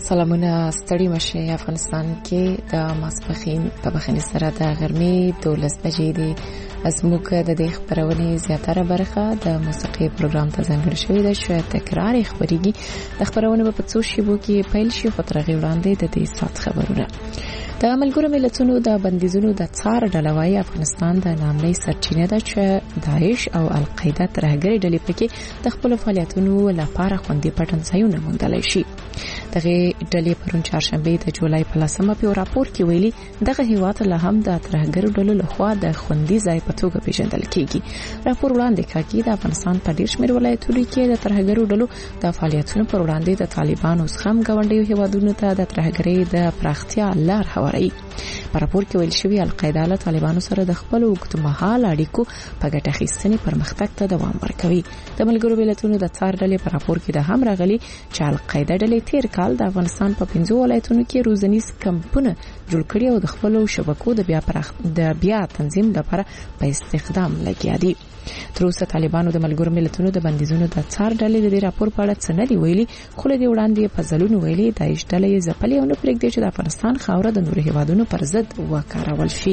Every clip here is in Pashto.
سلامونه ستړي مشه افغانستان کې د ماسپخین په بخښنې سره د غرمې 12 بجې دي. زموږ د دې خبرونې زیاتره برخه د موسیقي پروګرام ته ځانګړې شوې ده چې تکرار خبريږي. د خبرونې په څو شیبو کې پیل شي خو تر هغې وړاندې د دې سات خبرونه. د ملګرو ملتونو د بندیزونو د څار ډلوي افغانستان د نامنۍ سرچینه ده چې داعش او القاعده ترهګري ډلې پکې د خپل فعالیتونو لپاره خوندي پټنځایونه موندلای شي. دغه ډلې پرون چهارشنبه د جولای په 10مه په راپور کې ویلي دغه هیواد له هم د ترهګرو ډلو لخوا د خوندي ځای په توګه پیژندل کیږي. راپور وړاندې کړي د افغانستان په ډیر شمېر ولایتونو کې د ترهګرو ډلو د فعالیتونو پر وړاندې د طالبانو څخه غونډیو هیوادونو ته د ترهګرۍ د پراختیا لار هواري. په راپور کې ویل شوی القاعده له طالبانو سره د خپل اوږدمهاله اړیکو په ګټه اخیستنې پرمختګ ته دوام ورکوي. د ملګرو ملتونو د څار ډلې په راپور کې د هم راغلي چې القاعده ډلې تیر کال د افغانستان په 15 ولایتونو کې روزنیز کمپونه جوړ کړي او د خپل شبکو د بیا تنظیم لپاره په استخدام لګیا دي. تر اوسه طالبانو د ملګرو ملتونو د بندیزونو د څار ډلې د راپور په اړه څه نه دی ویلي، خو له دې وړاندې په ځلونو ویلي داعش ډلې ځپلې او نه پرېږدي چې د افغانستان خاوره د نورو هیوادونو پر ضد وکارول شي.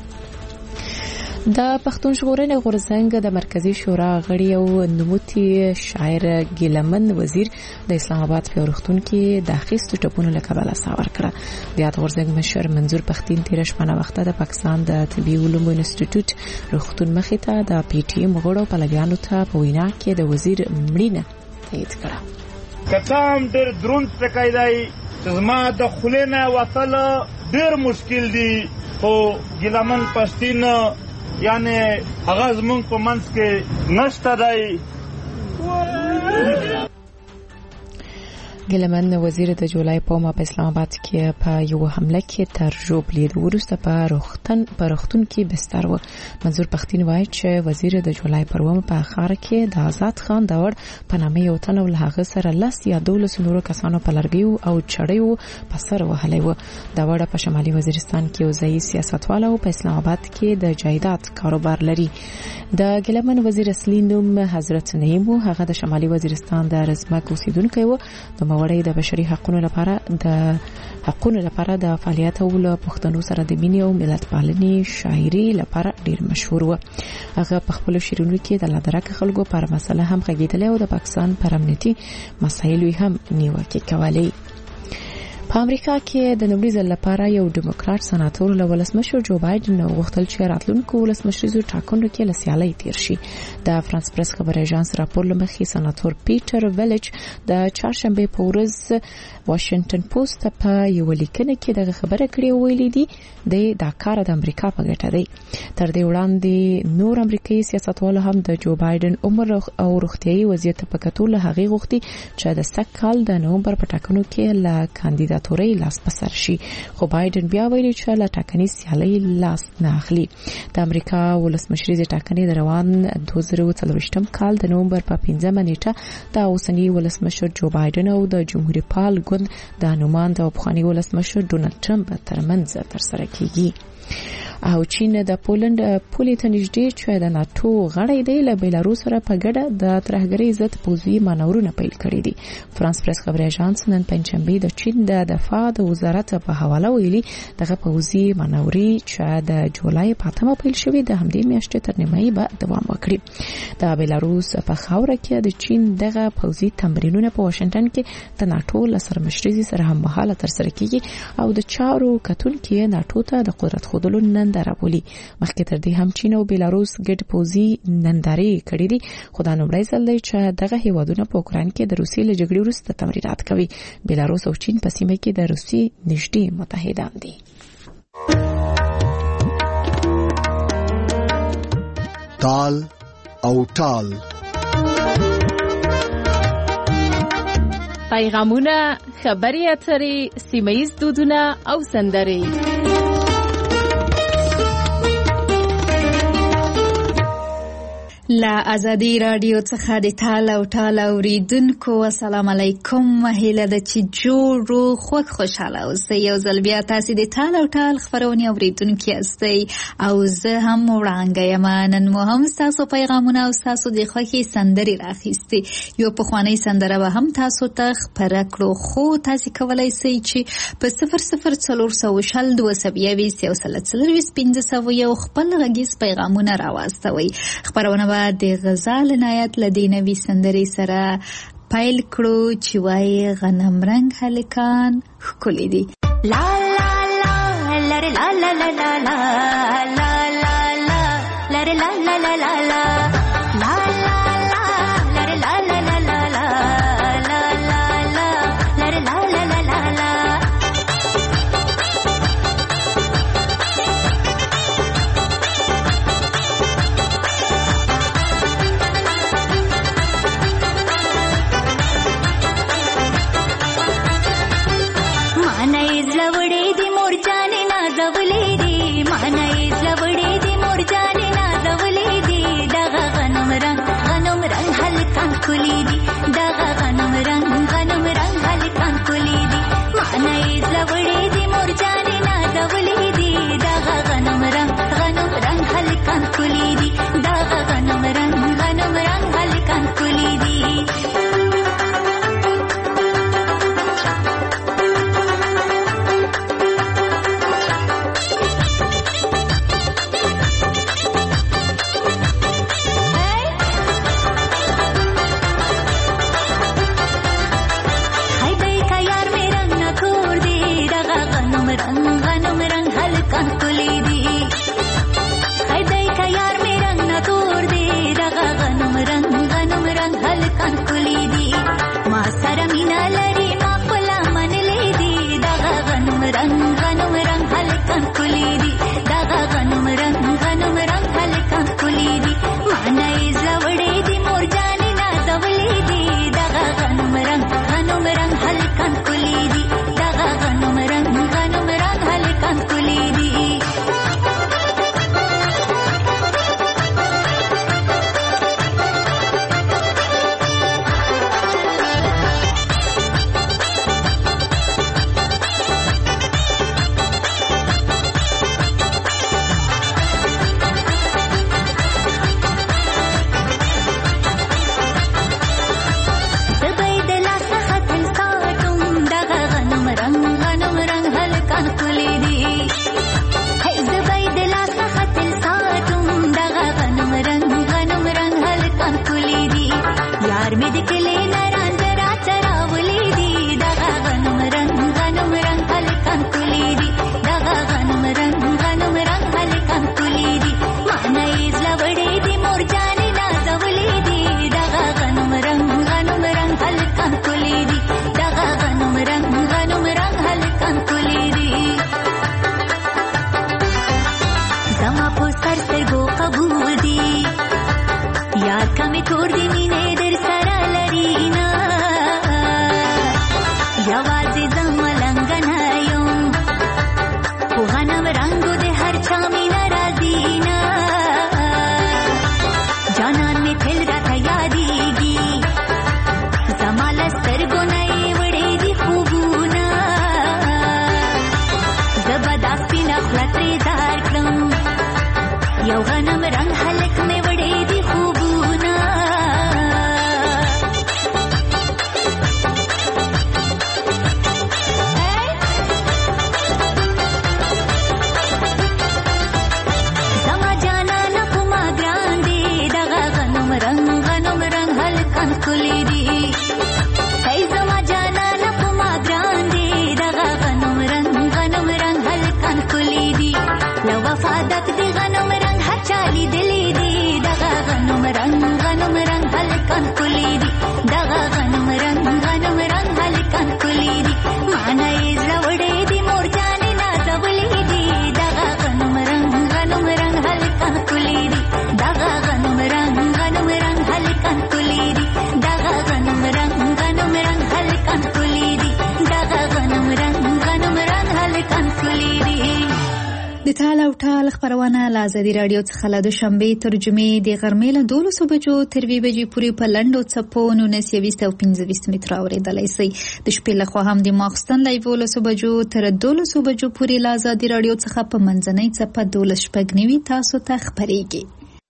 د پښتون ژغورنې غورځنګ د مرکزی شورا غړي او نوموتي شاعر ګیلمن وزیر د اسلام آباد په روغتون کې د اخیستو ټپونو له کبله ساور کړه. د غورځنګ مشر منظور پښتين تیر شپه وخت د پاکستان د طبي علومو انسټیټیوټ روغتون مخې ته د پی ټی ایم غړو په لګیانو ته په وینا کې د وزیر مړینه تایید کړه. کتام ډېر دروند تکایدای زما د خلینه وصل ډېر مشکل دي خو ګیلمن پښتين یعنی هغه زمونږ په منځ کې نشته دی. ګیلمن وزیر د جولای په ما په اسلام آباد کې په یو حمله کې تر ژوبلې د ورسته په روغتون کې بستر و. منظور پښتين وایي چې وزیر د جولای پر ومه په اخر کې د آزاد خان داور په نامه یو تن ول هغه سره لاس یا 12 نورو کسانو په لرګیو او چړیو په سر وهلې و. داور په شمالي وزیرستان کې وزیر سیاستوال او په اسلام آباد کې د جایداد کاروبار لري. د ګیلمن وزیر اصلي نوم حضرت نعیم هغه د شمالي وزیرستان د رزمک اوسیدونکو و. د وړي د بشري حقوقو لپاره د فعالیت او له پښتنو سره د مینې او ملت پالنې شاعري لپاره ډیر مشهور و. هغه په خپل شعرونو کې د لادرک خلکو پر مسله هم غږیدل او د پاکستان پر امنیتي مسایلو هم نیوکه کوله. په امریکا کې د نوموړي ځل لپاره یو ډیموکرات سناتور له ولسمشر جو بایدن غوښتل چې راتلونکو ولسمشریزو ټاکنو کې له سیالۍ تیر شي. د فرانس پریس خبر اژانس راپور لمخې سناتور پیټر ویلچ د چهارشنبه په ورځ واشنگټن پوسټ په یو لیکنه کې دغه خبره کړې ویلې دي د کار د امریکا په ګټه دی. تر دې وړاندې نور امریکایي سیاستوال هم د جو بایدن عمر او روغتيایي وضعیت په کتو له هغې غوښتي چې د سږ کال د نومبر په ټاکنو کې له کاندیداتورۍ لاس پسر شي، خو بایدن بیا ویلي چې له ټاکنې سیالۍ لاس نه اخلي. د امریکا ولسمشریزې ټاکنې د روان 2024 کال د نومبر په 15مه نیټه د اوسنی ولسمشر جو بایدن او د جمهوریت پال ګوند د نوماند او پخوانی ولسمشر ډونالد ټرمپ ترمنځ ترسره کیږي. او چین د پولند پولې ته نږدې چې د ناتو غړی دی له بیلاروس سره په ګډه د ترهګرۍ ضد پوځي مانورونه پیل کړي دي. فرانس پریس خبر اژانس نن پنځشنبه د چین د دفاع د وزارت په حواله ویلي دغه پوځي مانوري چې د جولای په 8مه پیل شوې د همدې میاشتې تر نیمایي به دوام وکړي. د بیلاروس په خاوره کې د چین دغه پوځي تمرینونه په واشنگټن کې د ناتو له سرمشرۍ سره هم مهاله ترسره کیږي او د چارو کتونکو ناتو ته د قدرت خودلو ننداره بولي. مخکې تر دې هم چین او بیلاروس ګډ پوځي نندارې کړې دي، خو دا نومړی ځل دی چې دغه هیوادونه په اوکراین کې د روسیې له جګړې وروسته تمرینات کوي. بیلاروس او چین په سیمه کې د روسیې نږدې متحدان دي. تال او ټال پیغامونه، خبري اترې، سیمه‌ییز دودونه او سندرې. لا ازادي رادیو څخه د ټال او ټال اوریدونکو السلام علیکم. هیله ده چې جوړ خوښ خوشاله اوسئ. یو ځل بیا تاسو د ټال او ټال خبرونه اوریدونکو یاستئ او زه هم وړاندې یم. نن مو هم تاسو پیغامونه او تاسو د خوښي سندري راخیستي. یو په خواني سندره به هم تاسو ته خبره کړو، خو تاسو کولای شئ چې په 004022 خپل غږیز پیغامونه راوستوي. خبرونه د غزال عنایت لدینوي سندري سره پایل کړو چې وایي غنم رنگ هلکان ښکلي دي. لا لا لا لره لا لا لا لا لا لا لا لا لره لا لا لا لا لا لا لا لا لره لا لا لا لا لا لا لا لا لره لا لا لا لا لا ازادي رادیو څخه له دوشنبې ترجمې د غرمې له 12 بجو تر 2 بجې پورې په لنډو څپو 19 او 15 متره اورېدلای شئ. د شپې لخوا هم د ماخستن له 11 بجو تر 12 بجو پورې له ازادي رادیو څخه په منځنۍ څپه 12 تاسو ته خبرېږي.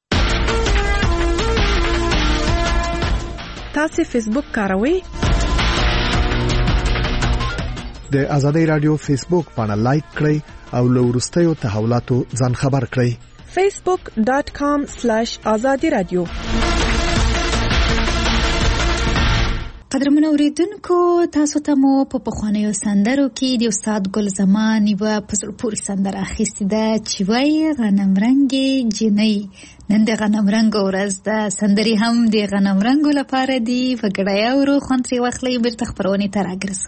تاسو فیسبوک کاروئ؟ د ازادي رادیو فیسبوک باندې لایک کړئ او له وروستیو تحولاتو ځان خبر کړئ. facebook.com/azadi radio. قدرمن اوریدونکو، تاسو ته مو په پخوانیو سندرو کې د استاد ګل زمان یوه په زړه پورې سندره اخیستې ده چې وایي غنم رنګې جنۍ. نن د غنم رنګو ورځ ده. سندرې هم د غنم رنګو لپاره دي. په ګډه اورو، خوند ترې واخلئ. بیرته خپرونې ته راګرځو.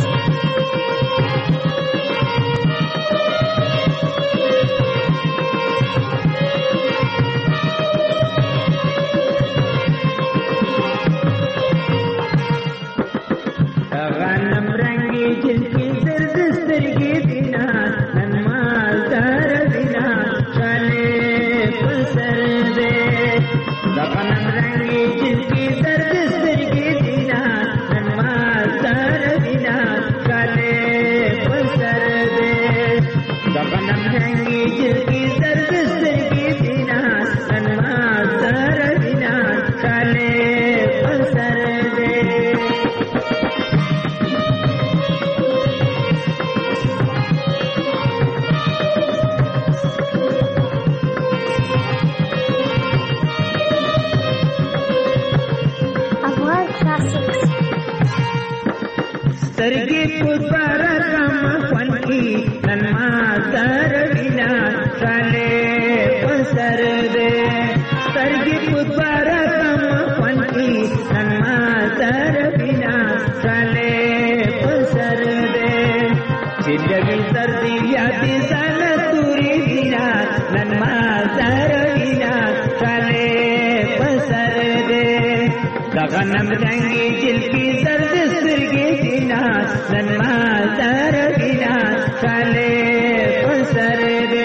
غنم رنگی جل کی زرد سرگی دینا ننما زر دینا چالے پسر دے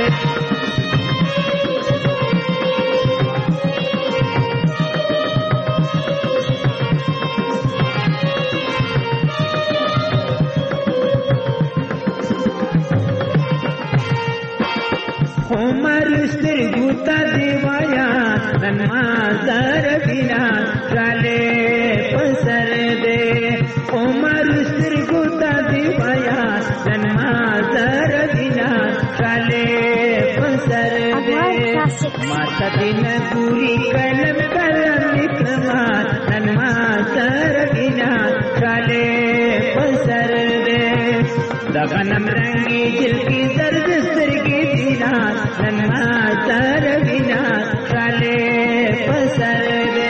عمر سرگوتا دیوایا ننما زر دینا چالے پسر دے عمر سرگوتا دیوایا ننما زر دینا چالے پسر دے ماتا دین گوری کلم کلم نکلما ننما زر دینا چالے پسر دے دغنم رنگی جل کی زرد سرگی دینا ننما زر دینا چالے پسر دے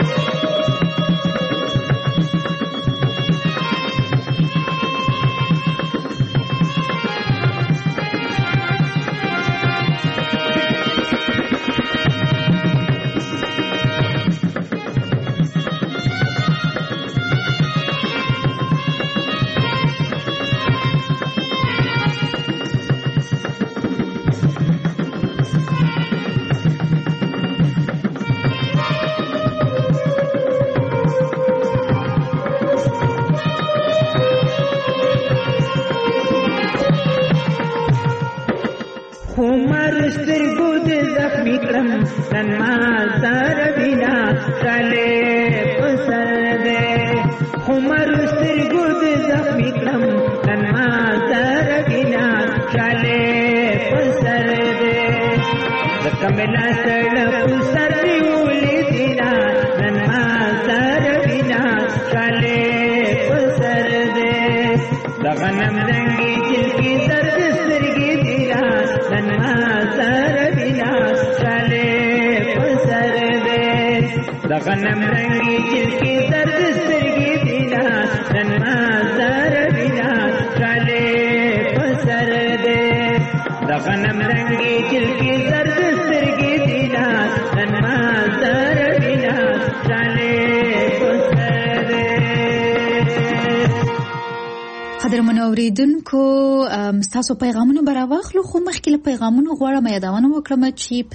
ننما زر دینا چالے پسر دے عمر سرگود زخمی کرم ننما زر دینا چالے پسر دے کملا سڑ پسر دیولی دینا ننما زر دینا چالے پسر دے غنم رنگی جل کی زرد سرگی دینا ننما زر دینا چالے پسر دے غنم رنگی جل کی زرد سرگی دینا ننما زر دینا چالے پسر دے غنم رنگی جل کی زرد سرگی دینا ننما زر دینا چالے پسر دے. قدرمنو اوریدونکو تاسو پیغامونه براواخلو خو مخکې له پیغامونو غواړم یادونه وکړم چې په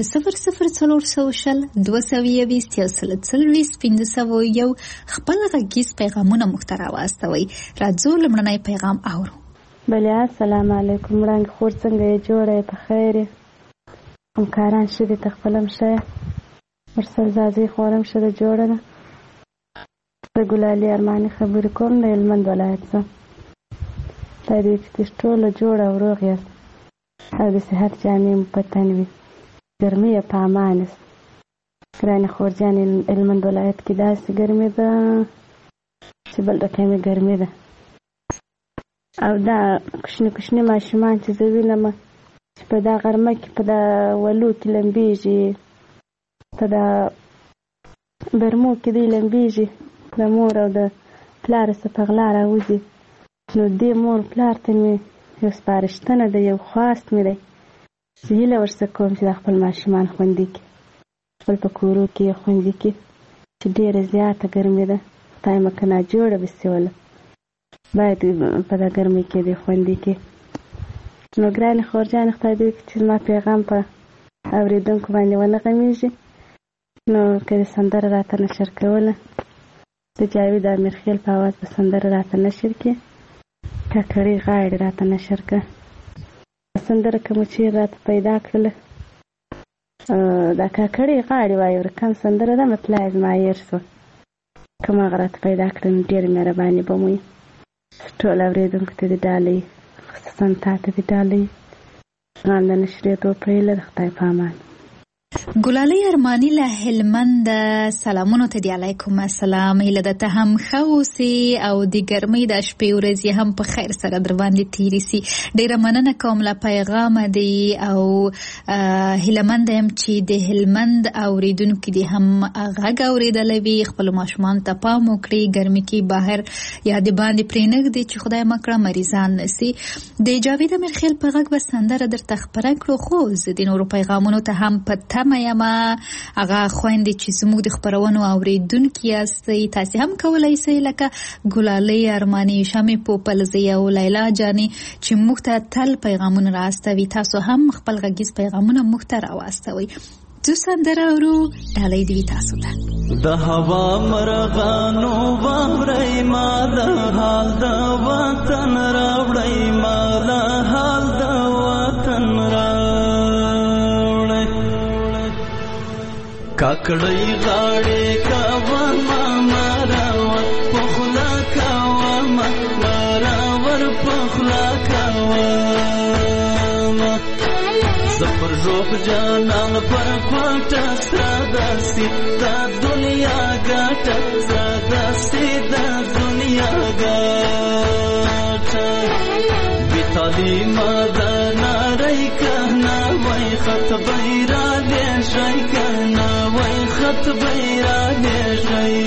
004022 خپل غږیز پیغامونه مختار واستوي. راځو لمړنی پیغام اورو. بله السلام علیکم. رنګ خور څنګه یې جوړه په خیر همکاران شدي تخپلم شه مرسل زازي خورم شده جوړه ده. ګلالي ارماني خبرې کوم د هلمند ولایت څخه. دا دې چې ټوله جوړه او روغ یاست او د صحت جامې مو په تن وي. ګرمي یې په امان است. ګرانې خورجانې هلمند ولایت کې داسې ګرمي ده چې بل رقمي ګرمي ده. او دا کوچني ماشومان چې زه وینم چې په دا غرمه کې په دا ولو کې لمبېږي، په دا برمو کې دی لمبېږي، د مور او د پلار څخه په غلا راوځي. نو دې مور پلار ته مې یو سپارښتنه ده، یو خواست مې دی چې هیله ورڅخه کوم چې دا خپل ماشومان خوندي کړي، خپل په کورو کې یې خوندي کړي چې ډېره زیاته ګرمي ده. خدای مکنه جوړه بسیوله باید په دا ګرمۍ کې دې خوندي کړي. نو ګرانې خورجانې خدای دې وکړي چې زما پیغام په اورېدونکو باندې ونه غمیږي. نو که دې سندره راته نشر کوله د جاوید امیرخیل په اواز به سندره راته نشر کړي. کاکړۍ غاړې راته نشر کړه. سندره که مو چېرې راته پیدا کړله دا کاکړۍ غاړې وایي ورکم سندره ده مطلع زما هېر شوه. که ما هغه راته پیدا کړه نو ډېره مهرباني به مو وي. ټول اورېدونکو ته دې ډالۍ خصوصا تا ته دې ډالۍ غان د نشرېدو په هیله د خدای په امان. ګلالۍ ارماني له هلمند سلامونو ته دی. علیکم السلام. هیله ده ته هم ښه اوسې او د ګرمۍ د شپې ورځې هم په خیر سره در باندې تېرې سي. ډېره مننه کوم له پیغامه دی او هیلهمنده یم چې د هلمند اورېدونکي دې هم غږ اورېدلی وي. خپلو ماشومانو ته پام وکړي، ګرمۍ کې بهر یا د باندې پرېنږدي چې خدای مه کړه مریضان نه سي. د جاوید امیرخیل په غږ به سندره درته خپره کړو، خو زه د نورو پیغامونو ته هم په تمه یمه. هغه خویندې چې زموږ د خپرونو اورېدونکي یاستئ تاسې هم کولی سئ لکه ګلالۍ ارماني، شمې پوپلزۍ او لیلا جانې چې موږ ته تل پیغامونه راستوي. تاسو هم خپل غږیز پیغامونه موږ ته راواستوئ. زه سندره اورو، ډالۍ دې وي تاسو ته. د هوا مرغانو واورئ ما د حال د وطن راوړئ، ما د حال د وطن راوړئ. کاکړۍ غاړې کوه ما مراور پخلا کوه ما مراور پخلا کوه زفر روح جانان پر پټه ساداسي دا دنیا ګټه ساداسي دا دنیا ګټه بی تعلیمه دا ناری کهنا وای خط بیرا دې شي کهنا وای خط بیرا دې شي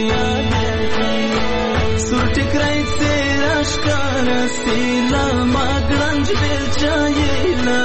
سور ټکرای تیر اشکار سیلا ما ګرنج دل چایلا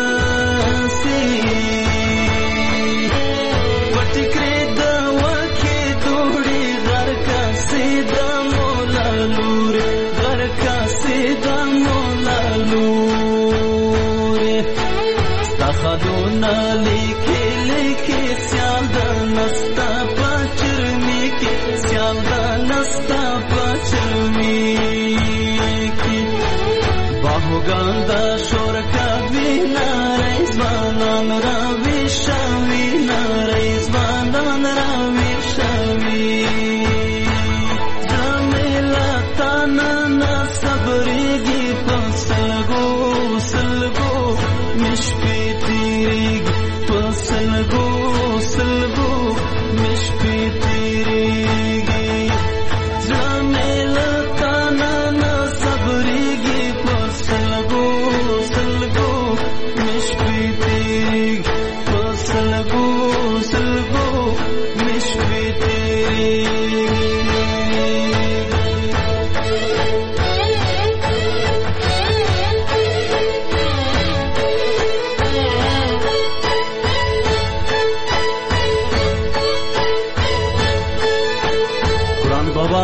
خدونا لیکي لیکي سیال د نستا پچرمی کی سیال د نستا پچرمی کی باهوګان د شور کوي نارې ځوانان را ویشوي نارې ځوانان را ویشوي جمیلا تانا صبرېږي په سلګو سلګو مشپې سلګو سلګو مشپې تیریږي جمیله تانا نه صبرېږي په سلګو سلګو مشپې تیریږي په سلګو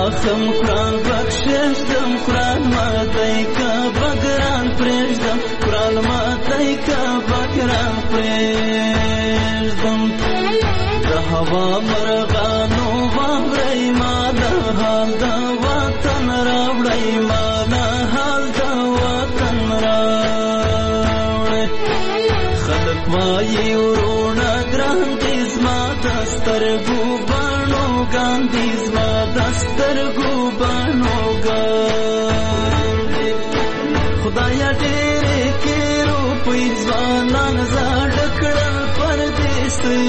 خم قرآن بخشش دم قرآن ماتی کا بگران پریشدم قرآن ماتی کا بگران پریشدم د هوا مرغانو واورئ ما د حال د وطن راوړئ ما د حال د وطن راوړئ خلک وایي ورونه ګران دي زما د سترګو بڼو ګان دي زما د سترګو بڼو ګان دي خدایا ډېرې کې روپۍ ځوانان زاړه کړل پردیسۍ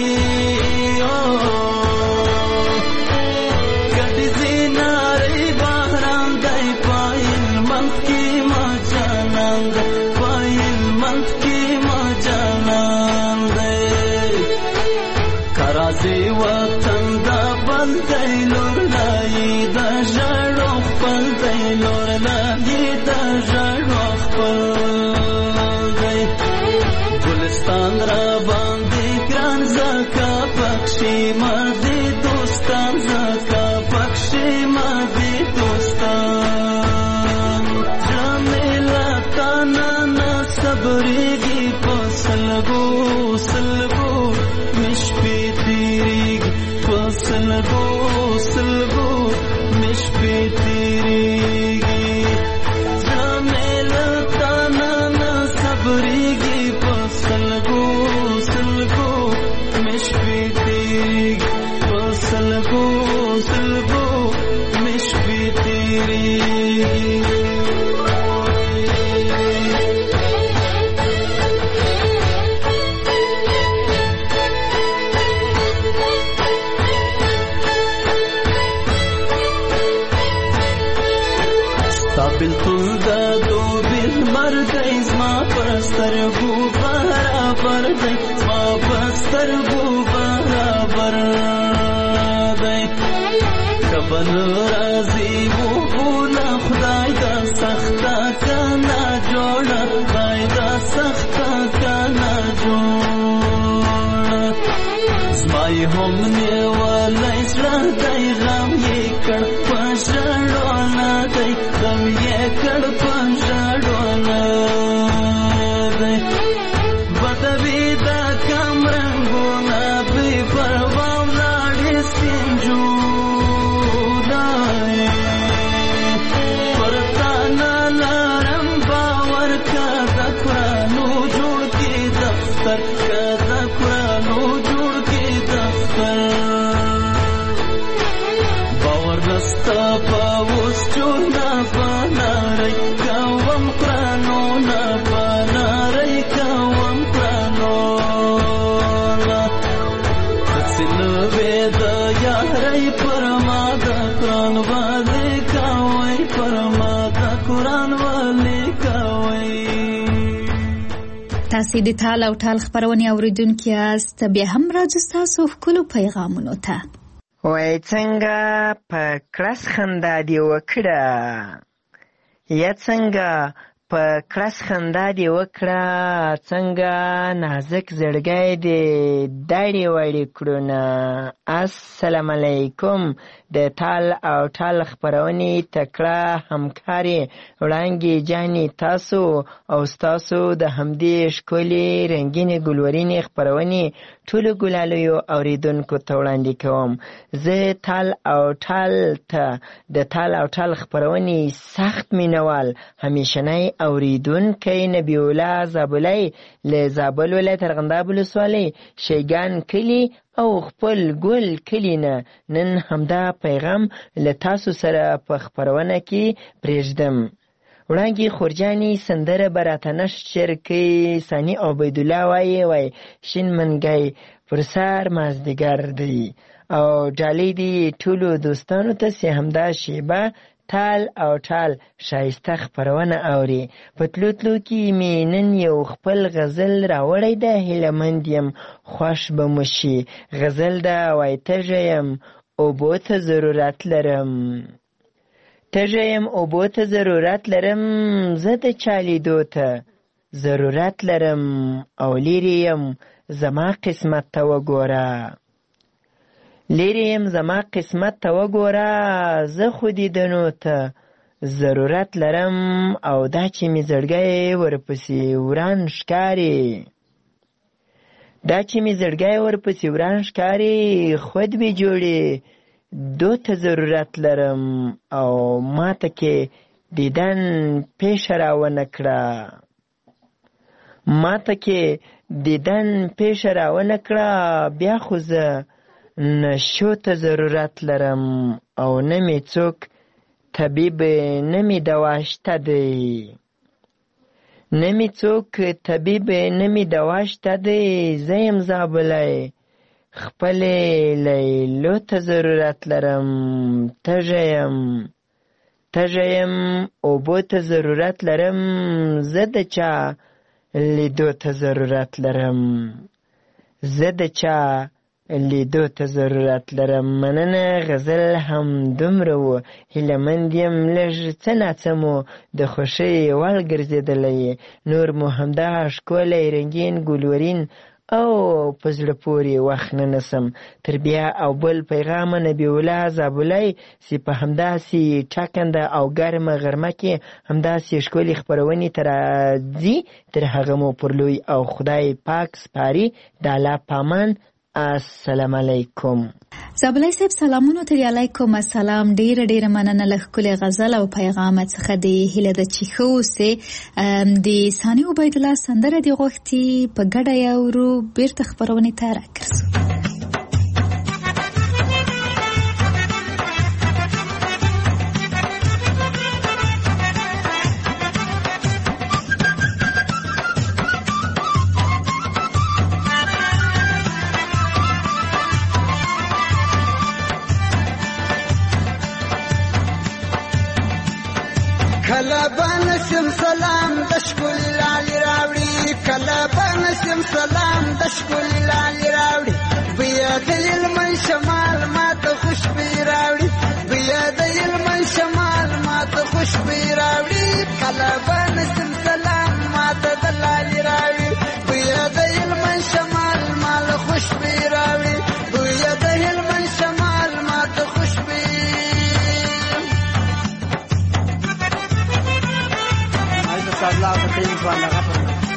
وطن دا بلدی لور لایی دا جړو خپل دی لور لایی دا جړو خپل دی ګلستان را باندې ګران زکا پکشي ما دي دوستان زکا پکشي ما دي دوستان جمیلا تانا نا صبرېږي په سلګو سلګو مشپې سلگو سلگو مشپی تیریگی زمیلا تانا نا صبریگی پا سلگو سلگو مشپی تیریگی پا سلگو سلگو مشپی تیریگی بلتون دا دو بیل مردی زما پسترگو برابر دی زما پسترگو برابر دی کبل رازی و بولا خدای دا سختا کنا جوڑا خدای دا سختا کنا جوڑا زمای هم نیوالی سرا دی غم یې کړ پشړونا دی غم یې کړ پشړونا دی بدوی دا کم رنگونا بی پروا ولاړې سپین جودای پرتا نه لرم باور که د قرآنو جوړ کې دفتر که د قرآنو جوړ کې دفتر باور نستا په اوس چونه پنارئ کوم قرآنونه پنارئ کوم قرآنونه هسې نوې د یارۍ پر ما د قرآن والې کوئ پر ما د قرآن والې کوئ تاسې د تال او ټال خپرونې اوریدونکي یاست بیا هم راځو ستاسو ښکلو پیغامونو ته وای څنګه په کړس خندا دې وکړه یا څنګه په کړس خندا دې وکړه څنګه نازک زړګی دې داړې واړې کړونه السلام علیکم د تال او ټال خپرونې تکړه همکارې وړانګې جانې تاسو او ستاسو د همدې ښکلې رنګینې ګلورینې خپرونې ټولو ګلالیو اوریدونکو ته وړاندې کوم زه تال او ټال ته د تال او ټال خپرونې سخت مینوال همیشنی اوریدونکی نبی الله زابلی له زابل ولایت ارغنداب ولسوالۍ شیګان کلي او خپل ګل کلي نه نن همدا پیغام له تاسو سره په خپرونه کې پرېږدم وړانګې خورجانې سندره به راته نشر کوي ثاني عبیدالله وایي شین منګی پر سر مازدیګر دی او ډالۍ دي ټولو دوستانو ته چې همدا شیبه تال او ټال شایسته خپرونه اوري په تلو تلو کې مې نن یو خپل غزل راوړی ده هیلهمند یم خوښ به مو شي غزل ده وایي تږی یم اوبو ته ضرورت لرم تږی یم اوبو ته ضرورت لرم زه د چا لیدو ته ضرورت لرم او لیرې یم زما قسمت ته وګوره لیرې یم زما قسمت ته وګوره، زه خو دیدنو ته ضرورت لرم، او دا چې مې زړګی ورپسې وران ښکاري، دا چې مې زړګی ورپسې وران ښکاري، خود به جوړې دو ته ضرورت لرم، او ماته کې دیدن پیشه راونه کړه، ماته کې دیدن پیشه راونه کړه، بیا خو زه نشو ته ضرورت لرم، او نه مې څوک طبیب نه مې دوا شته دی، نه مې څوک طبیب نه مې دوا شته دی، زه یم زابلی خپلې لیلو ته ضرورت لرم، تږی یم تږی یم اوبو ته ضرورت لرم، زه د چا لیدو ته ضرورت لرم، زه د چا لیدو ته ضرورت لرم. مننه. غزل هم دومره و، هیلهمند یم لږ څه ناڅه مو د خوښۍ وړ ګرځېدلی، نور مو همدغه ښکلی رنګین ګلورین او په زړه پورې وخت نه نسم. تر بیا او بل پیغامه نبی الله زابلی چې په همداسې ټاکنده او ګرمه غرمه کې همداسې ښکلې خپرونې ته راځي. تر هغه مو پر لوی او خدای پاک سپاري. د الله په امان. السلام علیکم. زابلی صاحب سلامونو. تری علیکم السلام. ډیره ډیره مننه له ښکلې غزل او پیغام څخه. د هیله ده چې ښه اوسې. د ثاني عبید الله سندره دې غوښتي په ګډه یاورو، بیرته خپرونې ته راګرځو. کله بنسم سلام د ښکلي لالي راوړي، کله بنسم سلام د ښکلي لالي راوړي، بیا د علمن شمال ماته خوشبويي راوړي، بیا د علمن شمال ماته خوشبويي راوړي، کله بنسم سلام ماته د لالي راوړي، بیا د علمن شمال ماته خوشبويي راوړي، بیا د علمن شمال ماته خوشبويي. Allah ta kai zuwa na rafa.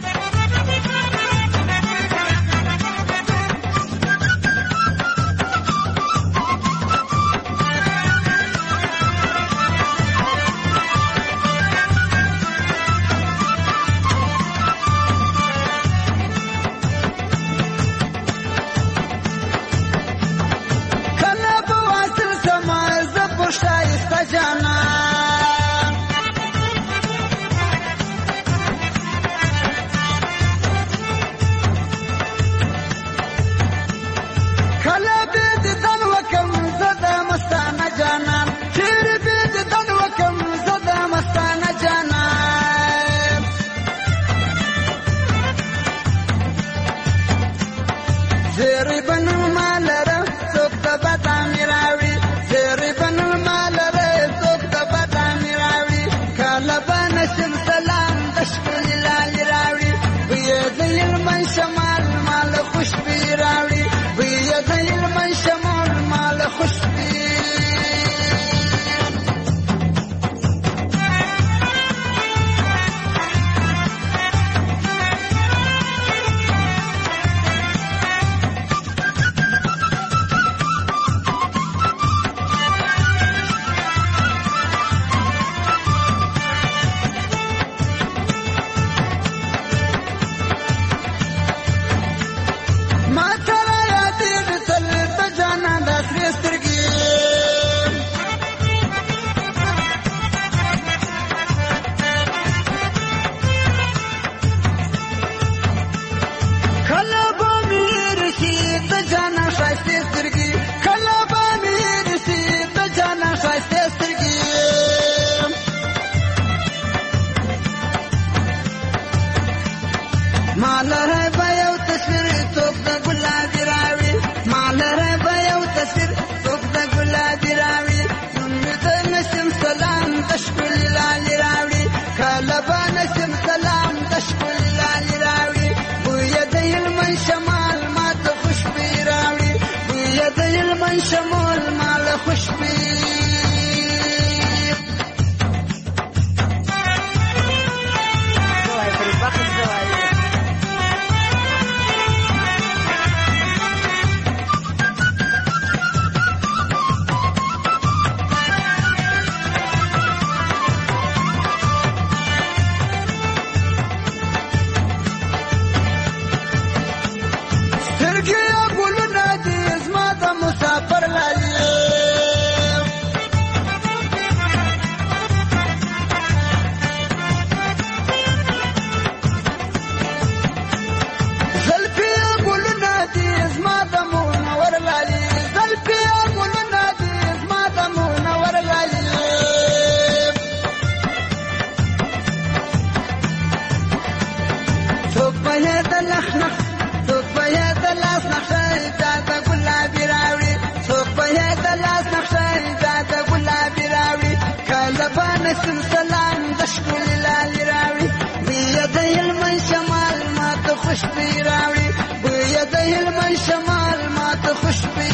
Kana bu asıl samazda boşta istajana د هلمند شمال مال خوشبي نسم سلام دشکل لالی راوی بیاد هلمند شمال ما تو خوش بی راوی بیاد هلمند شمال ما تو خوش بی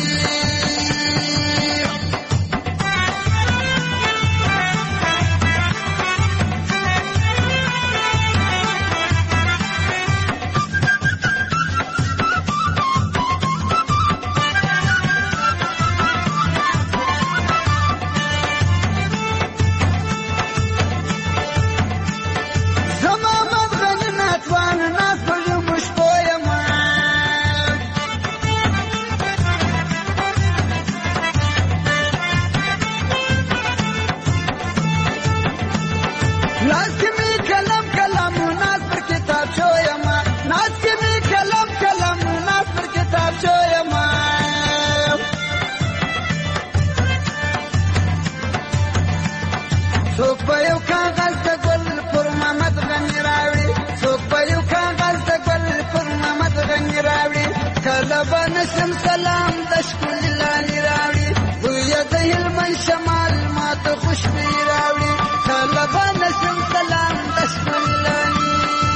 نسم سلام دشکل لالی راوی بیاد هلمند شمال ما تو خوش بی راوی طلبا نسم سلام دشکل لالی.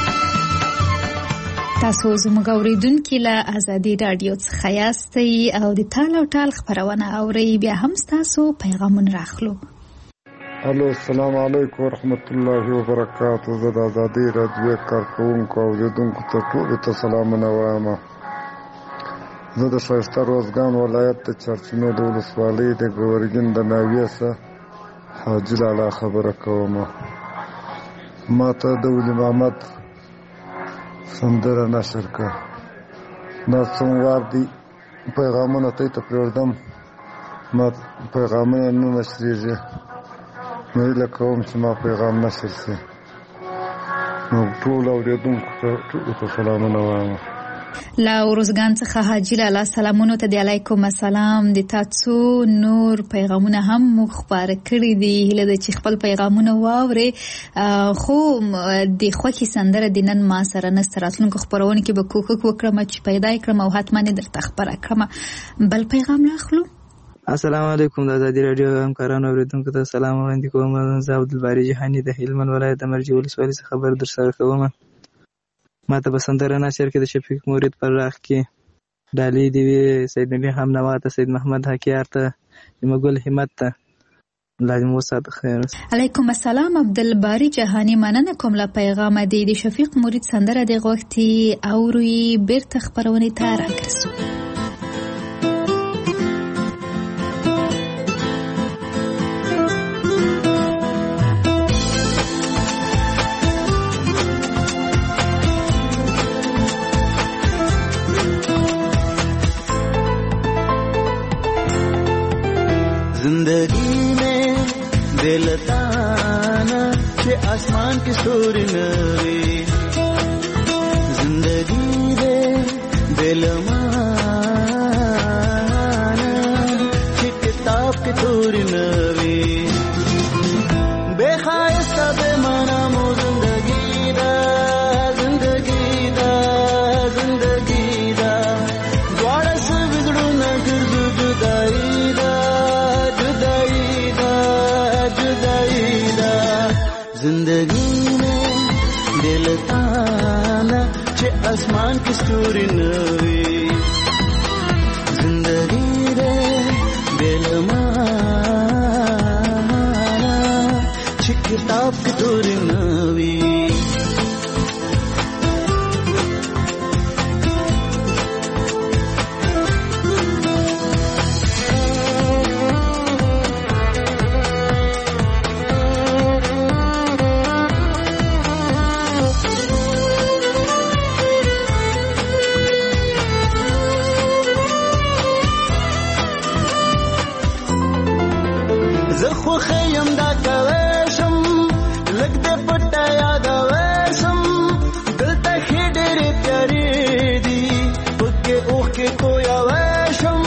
تاسو زموږ اوریدونکي له ازادي رادیو څخه یاستئ او د ټال او ټال خبرونه اورئ. بیا هم تاسو پیغامونه راخلو. الو السلام علیکم ورحمت الله وبرکاته. زه د ازادي رادیو کارکوونکو او اوریدونکو ته ټولو ته سلامونه وایم. زه د ښایسته روزګان ولایت د چرچینو د ولسوالۍ د ګورګین د ناویې څخه حاجي لالا خبره کوم. ما ته د ولي محمد سندره نشر کړه. دا څومره دي پیغامونه ته پرېږدم، ما پیغامونه نه نشریږي. نو هیله کوم چې ما پیغام نشر شي. نو ټول اورېدونکو ته سلامونه وایم. لا روزګان څخه حاجي لالا سلامونه ته. علیکم السلام. د تاسو نور پیغامونه هم مو خبر کړی دي. هله د چې خپل پیغامونه واوري. خو د خوخي سندره د نن ما سره نستراتلونکو خبرونه کې به کوکو وکړم چې پیدا کړم او حتما درته خبره کړم. بل پیغام راخلو. السلام علیکم. د ازادي رادیو همکارانو اوریدونکو ته سلام وړاندې کوم. زه عبدالباري جهاني د هلمند ولایت د مرجې ولسوالۍ څخه خبر در سره کوم. ما ته په سندره نشر کې د شفیق مرید پر راغ کې ډالۍ دی وی سید نبی هم نوا ته سید محمد حکیار ته مګل همت ته لازم وسات خیر. علیکم السلام. عبدالباري جهاني مننه کوم لا پیغام دی د شفیق مرید سندره د وختي اوري بیرته خبرونه ته راګرځو. जिंदगी में दिल ताना के आसमान की सूर नवे, जिंदगी दे दिल माना के किताब की तूर नवे, बेखायस्ता बेमाना मो जिंदगी दा द्वारा से बिगड़ू न गिरदू जुदाई जिंदगी में दिल ताना चे आसमान की स्टोरी नवी, जिंदगी اوخکې تویوی شم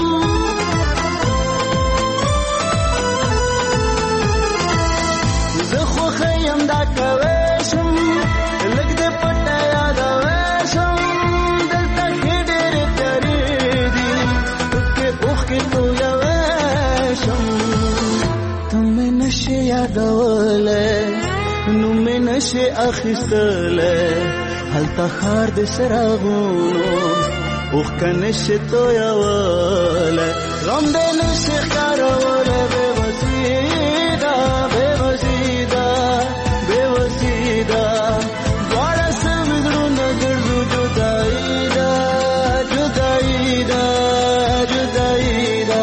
زه خوښه یم دا کوی شم لږ دې پټه یادوی شم دلته ښې ډېرې تیارې دي اوخکې تویوی شم ته مې نشې یادولی نو مې نشې اخیستلی هلته ښار د څراغونو اوښکه نشې تویولی غم دې نشې ښکارولی بېوسي ده بېوسي ده بېوسي ده دواړه سوي زړونه ګرځو جدایي ده جدایي ده جدایي ده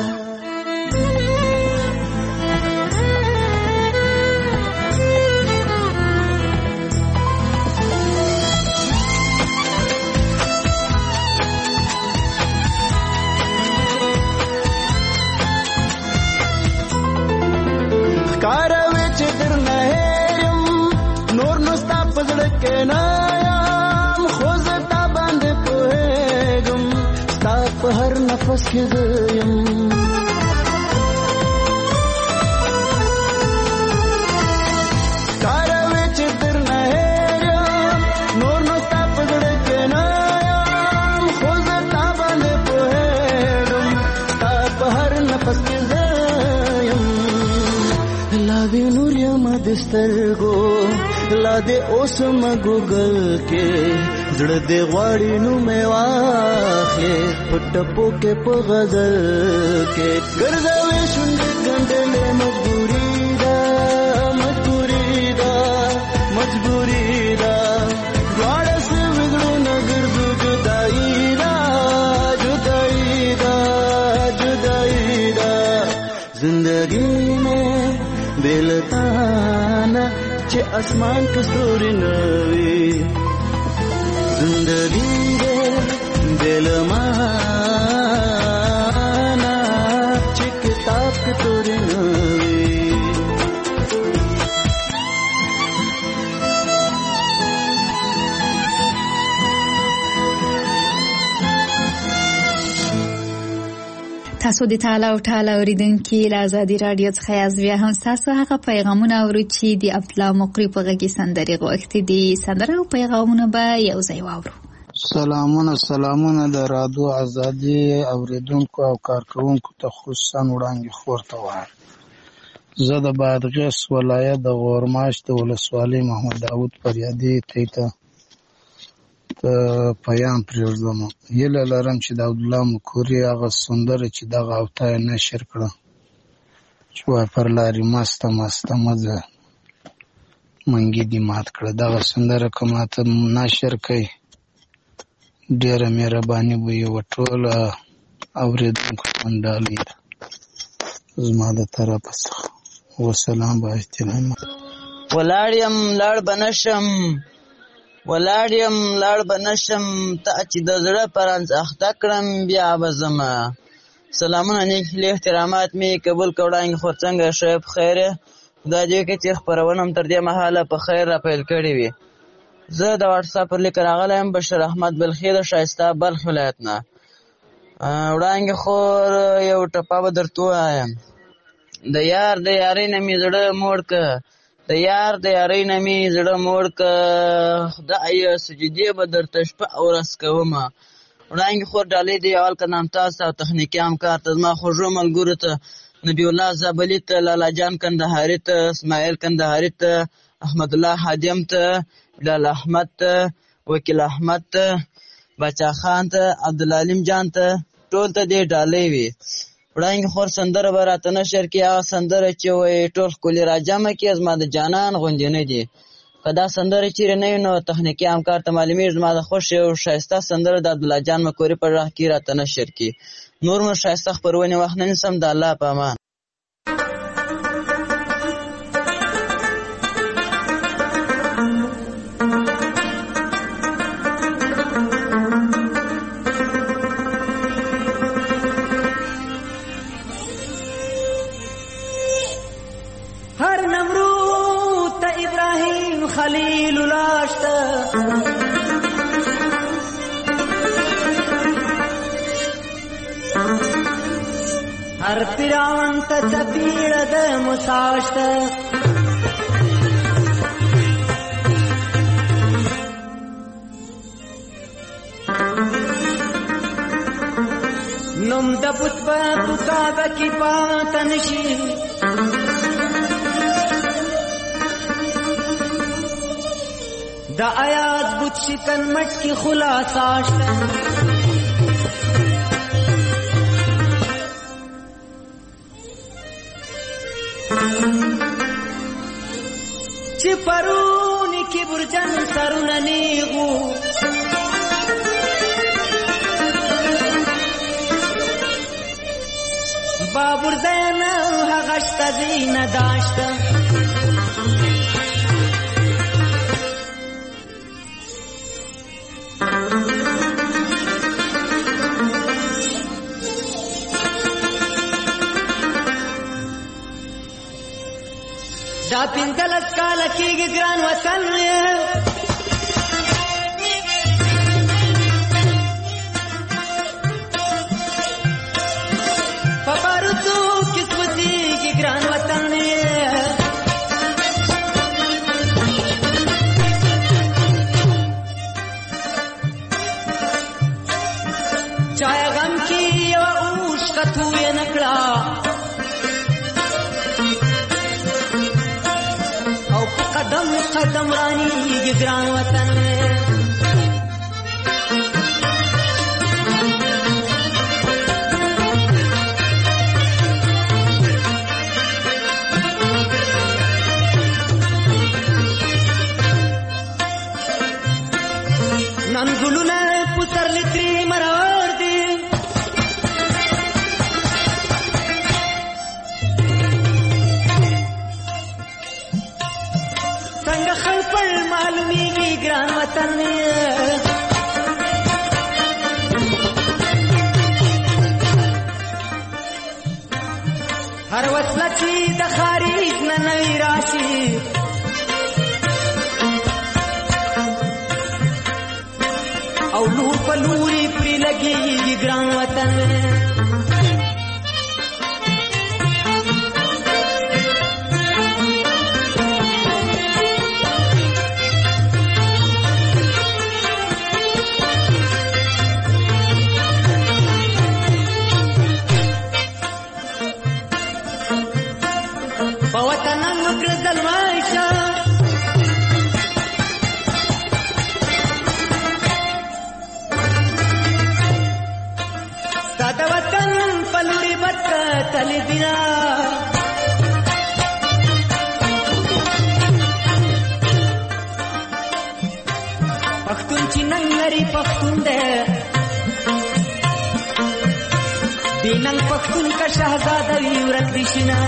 ښکاروي چې درنه هېر یم نور نو ستا په زړه کې نه یم خو زه تا باندې پوهېږم ستا په هر نفس کې زه یم ښکاروي چې درنه هېر یم نور نو ستا په زړه کې نه یم خو زه تا باندې پوهېږم ستا په هر نفس کې زه یم لا دې نور یم د سترګو لا دې اوس م ګوګل کې زړه دې غواړي نو مې واخلې په ټپو کې په غزل کې ګرځوي شونډې ګنډلې مجبوري ده مجبوري ده مجبوري ده دواړه سوي زړونه ګرځو جدایي ده جدایي ده جدایي ده زندګي مې دلتانا چې اسمان کې ستوري نه وي زندګي دې دل مانا چې کتاب کې ستوري نه وي تاسو د تعالی او تعالی اوریدونکي له ازادي رادیو څخه یاست بیا هم ستاسو هغه پیغامونه اورو چې د عبدالله مقری په غږ کې سندرې غوښتې دي سندره او پیغامونه به یو ځای واورو سلامونه د رادیو ازادي اوریدونکو او کارکونکو ته خصوصا وړاندې خور ته وایم زه د بادغیس ولایت د غورماش د ولسوالۍ محمد داود فریادي ته پیام پرېږدم هیله لرم چې د عبدالله مقری هغه سندره چې دغه هفته یې نشر کړه چې وایي پر لارې مسته مسته مځه منګي دې مات کړه دغه سندره که ماته نشر کوي ډېره مهرباني به یې ټوله اورېدونکو ته ډالۍ ده زما د طرفه څخه وسلام با احترام ولاړ یم لاړ به نشم ولاړ یم لاړ به نشم ته چې د زړه پرانځ اخته کړم بیا به ځمه سلامونه نیک هیلې احترامات مې قبول کړه وړاندې خو څنګه ښه په خیر یې خدای دې وکړي چې خپرونه هم تر دې مهاله په خیر را پیل کړې وي زه د واټساپ پر لیک راغلی یم بشیر احمد بلخي د ښایسته بلخ ولایت نه وړاندې خور یو ټپه به درته ووایم د یار د یارۍ نه مې زړه موړ که د یار د یارۍ نه مې زړه موړ که خدایه سجدې به درته شپه او ورځ کومه وړاندې خور ډالۍ د یو هلکه نامتاز ته او تخنیکي همکار ته زما خوږو ملګرو ته نبی الله زابلي ته لالا جان کندهاري ته اسماعیل کندهاري ته احمد الله حادم ته بلال احمد ته وکیل احمد ته بچا خان ته عبدالعلیم جان ته ټول ته دې ډالۍ وي وړاندې خور سندره به راته نشر کړي هغه سندره چې وایي ټول ښکلي راجمع کړي زما د جانان غوندې نه دي که دا سندره چیرې نه وي نو تخنیکي همکار ته معلومېږي زما د خوښ یو ښایسته سندره د عبدالله جان مکوري په غږ کې راته نشر کړي نور مو ښایسته خپرونې وخت نه نیسم د الله په امان خلیل لاشته هر پیراون ته څپېړه د مساشته نوم د بت په کاغه کې پاته نشي د آیات بت شکن مټ کې خلاصه شته چې پرونی کې برجن سرونه نیغو بابور زین هغه شته دینه داشته دا پنځلس کاله کېږي ګران وطن په بارودو کې سوځېږي ګران وطن چای غم کې یوه اوښکه تویه نه کړه قدم قدم رانیږي ګران وطن نن ګلونه پسرلي ترې مرور دي څنګه خلپړ معلومیږي ګران وطن هر وسله چې د خارج نه نوی راشي او لور په لوري پرې لګېږي ګران وطن پښتون چې نن لري پښتون دی دی نن پښتون که شهزاده وي ورک دي شینه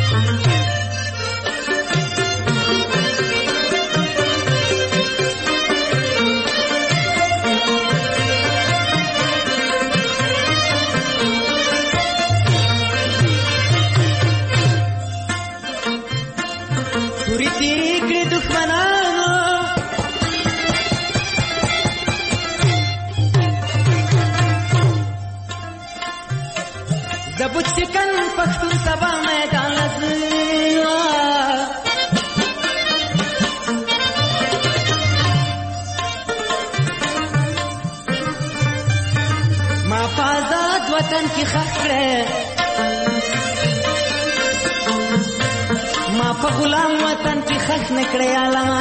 زبوت شکن پښتون سبا میدان ما په آزاد وطن کې خښ کړې ما په غلام وطن کې خښ نه کړې عالمه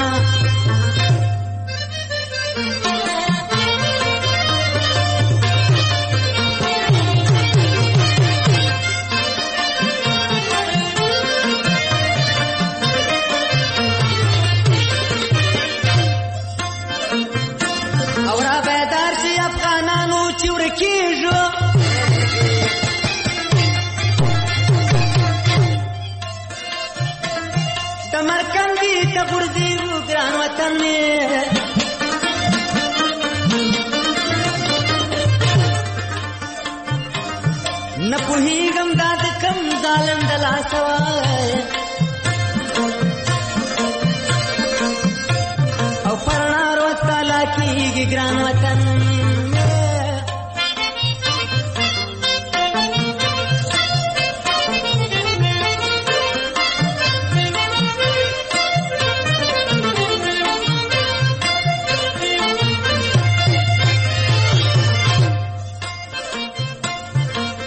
न पुहीगम दाद कम ظالم دلا سوای او پرنار وتعالى کیږي ګران وطن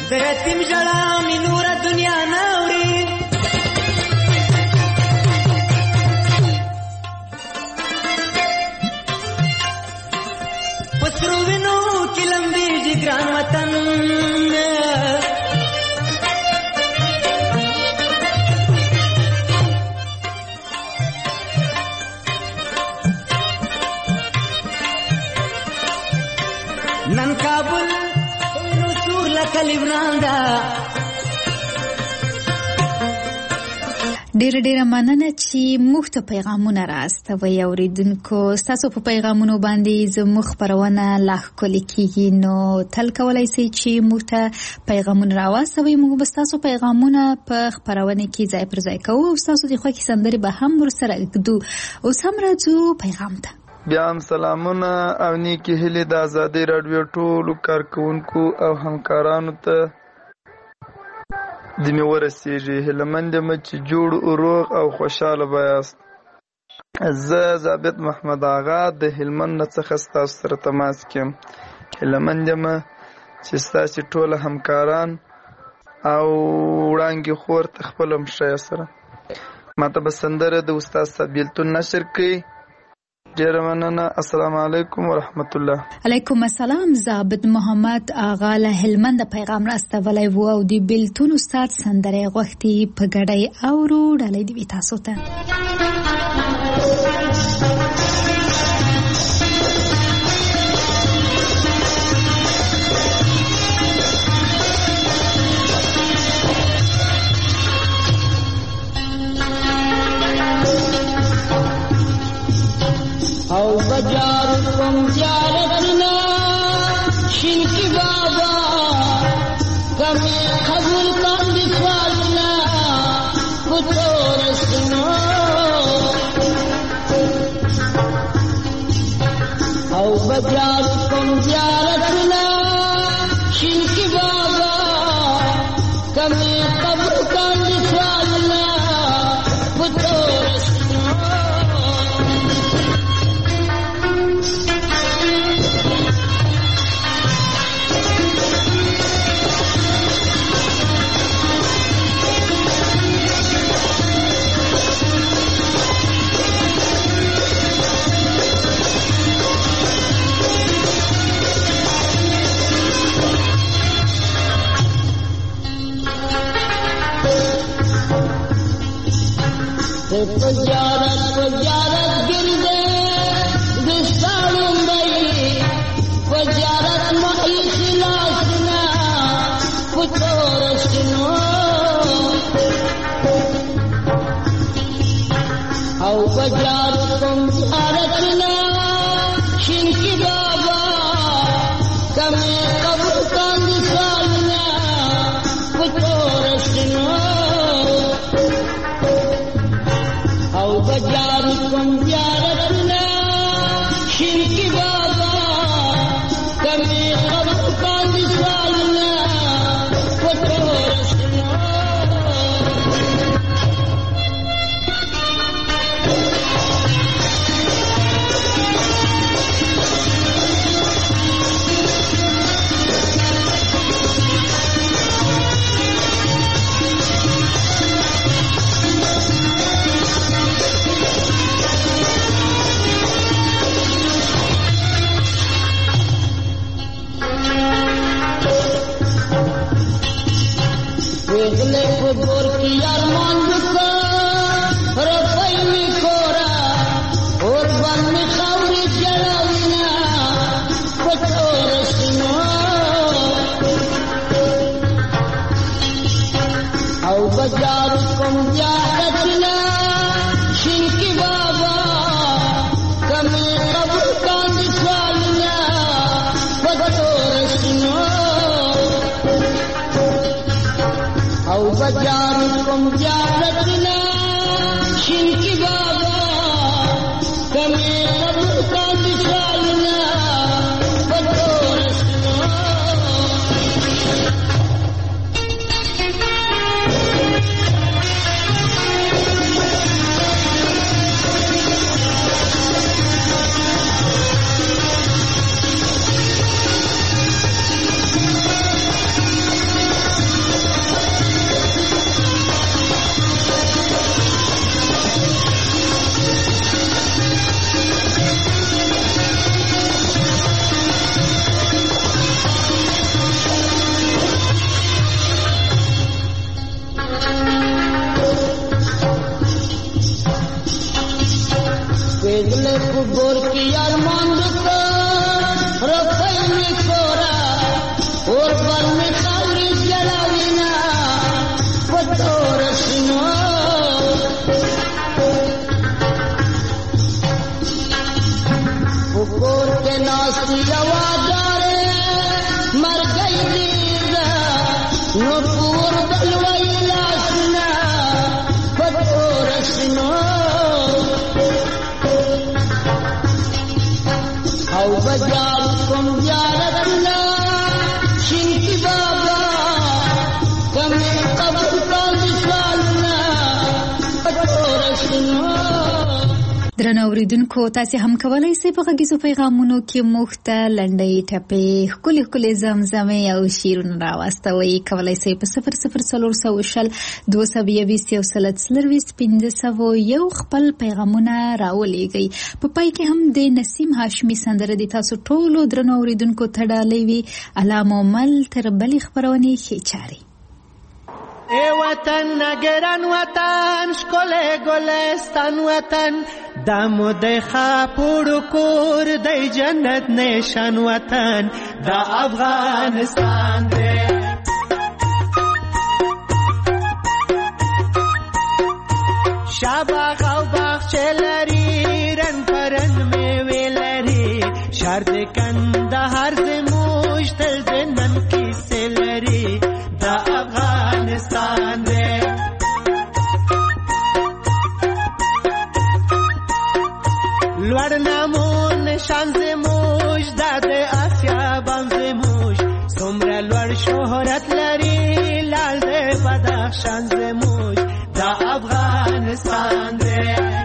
د یتیم ژړا مې نوره دنیا نه اوري په سرو وینو کې لمبېږي ګران وطن نن کابل نو سور لکه لبنان ده ډېر مننه چې موږ ته پیغامونه راستوي اوریدونکو ستاسو په پیغامونو باندې زموږ خپرونه لا ښکلې کیږي نو تل کولی شئ چې موږ ته پیغامونه راواستوئ موږ به ستاسو پیغامونه په خپرونه کې ځای پر ځای کوو او ستاسو د خوښې سندرې به هم ورسره ږدو اوس هم راځو پیغام ته بیا هم سلامونه او نیکی هیلې د ازادۍ راډیو ټولو کارکوونکو او همکارانو ته د مې ورسېږي هیلهمند یم چې جوړ روغ او خوشحاله به یاست زه ضابط محمد آغا د هلمند نه څخه ستاسو سره تماس کې یم هیلهمند یم چې ستاسې ټوله همکاران او وړانګې خور ته خپله مشه سره ماته به سندره د استاد صاحب بیلتون نشر کوي ډېره مننه السلام علیکم ورحمت الله علیکم السلام ضابط محمد آغا له هلمند پیغام راستولی و او د بیلتون استاد سندره غوښتي په ګډۍ اورو ډالۍ دې وي تاسو ته او بجار کوم زیارتنا شینکی بابا کمی قبول کن دفالنا کتورسنو او بجار کوم زیارتنا شینکی بابا کمی قبول کن دفالنا کتورسنو Pujarat girde disalum bayi pujarat mai khilasna putorasno au pujarat kum aratna shinki baba kame qabr kan disalna putorasno او بجار کم زیارتنا شرکی بابا کمی قبر کاندی سالنا فتورسنا वेगले फुटबॉल की अरमान बुका रफाई में कोरा और बन में खौरी जलाविना पटोरसनो औ बाजार कम जातना शिनकी बाबा कमे कब्र कांद सालना पटोरसनो او بجار کم زیارتنا شینکی بابا کمی قبر کا مثالنا بدورسنا نور بلويلا سنا بدور شنو او بجاكم جارتنا شنكي بابا كم قبل طالشالنا بدور شنو. درنو اوریدونکو تاسو هم کولای شئ په غږیزو پیغامونو کې موږ ته لنډۍ ټپې ښکلې زمزمې او شعرونه راواستوئ. کولای شئ په 00420 خپل پیغامونه راولېږئ. په پای کې هم د نسیم هاشمي سندره د تاسو ټولو درنو اوریدونکو ته ډالۍ وي. الله مو مل تر بلې خپرونې ښې چارې. ای وطن نگران وطن شکل گلستان وطن دامو دی خاپوڑو کور دی جنت نشان وطن دا افغانستان دی. شاباغ او باغچه لري رن پرن میوې لري شهر د کندهار زموږ تل د نن کیسې لري دا افغانستان دی. لوړ نامون شان زموږ دا د آسیا بام زموږ څومره لوړ شهرت لري لال د بدخشان زموږ دا افغانستان دی.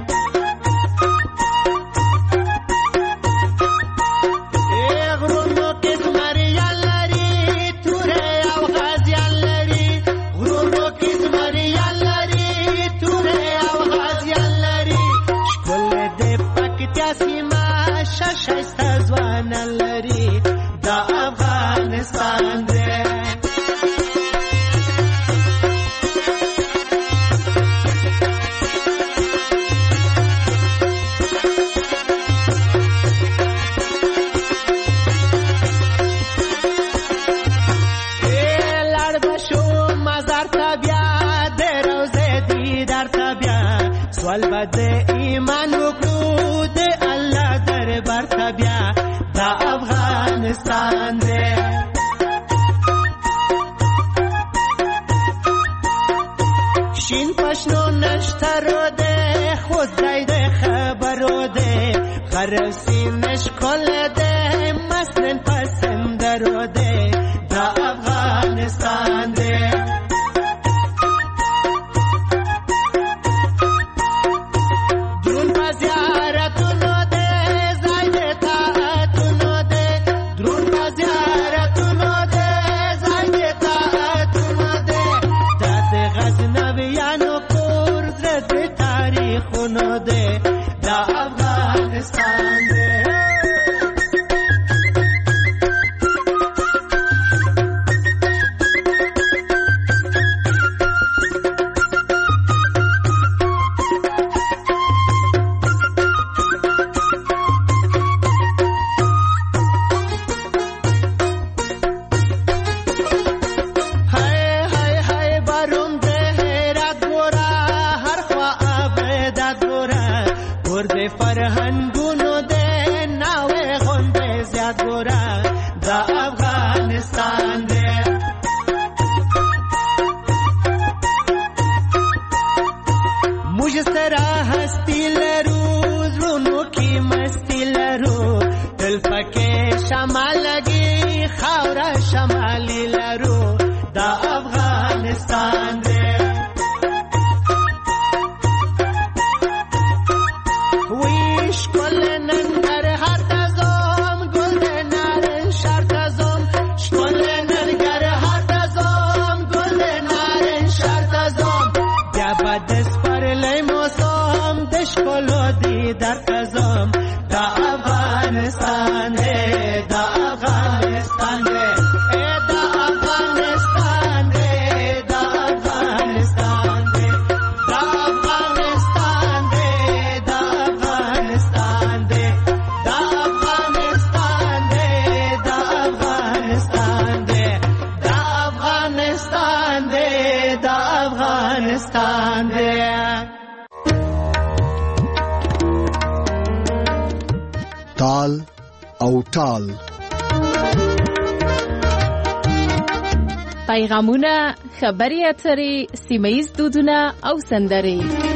شایسته ځوان لري دا افغانستان دی. لړ بشو مزار ته بیا د روزې دیدار ته بیا سوال به د ایمان وکړو د الله دربار ته بیا دا افغانستان دی. شین پښنو نشترو دی خود دی د خبرو دی غرسی نشکل دی مسنن پسندرو دی دا افغانستان دی. درون په زیارتونو دی ځای د طاعتونو دی درون په زیارتونو دی ځای د طاعتونو دی دا د غزنویانو کور زړه د تاریخونو دی دا افغانستان دی. فرهنګونو دی ناوې غونډې زیات ګوره دا افغانستان دی. موږ سره هستي لرو زړونو کې مستی لرو تل پکې شمال لګي خاوره شمالي لرو دا افغانستان دی. در کزم دا افغانستان ہے دا افغانستان ہے اے دا افغانستان ہے دا افغانستان ہے دا افغانستان ہے دا افغانستان ہے دا افغانستان ہے دا افغانستان ہے دا افغانستان ہے دا افغانستان ہے. تال او ټال پیغامونه، خبري اترې، سیمه ییز دودونه او سندرې.